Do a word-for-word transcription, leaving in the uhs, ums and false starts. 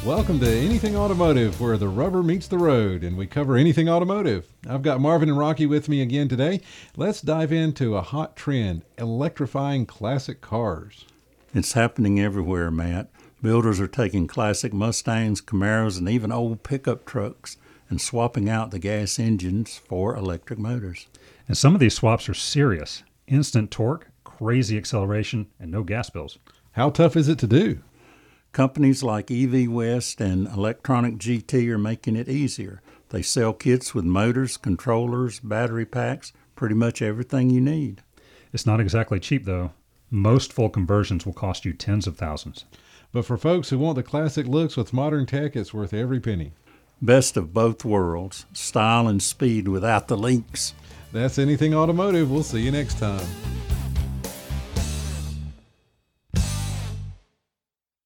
Welcome to Anything Automotive, where the rubber meets the road and we cover anything automotive. I've got Marvin and Rocky with me again today. Let's dive into a hot trend, electrifying classic cars. It's happening everywhere, Matt. Builders are taking classic Mustangs, Camaros, and even old pickup trucks and swapping out the gas engines for electric motors. And some of these swaps are serious. Instant torque, crazy acceleration, and no gas bills. How tough is it to do? Companies like E V West and Electronic G T are making it easier. They sell kits with motors, controllers, battery packs, pretty much everything you need. It's not exactly cheap, though. Most full conversions will cost you tens of thousands. But for folks who want the classic looks with modern tech, it's worth every penny. Best of both worlds, style and speed without the leaks. That's Anything Automotive. We'll see you next time.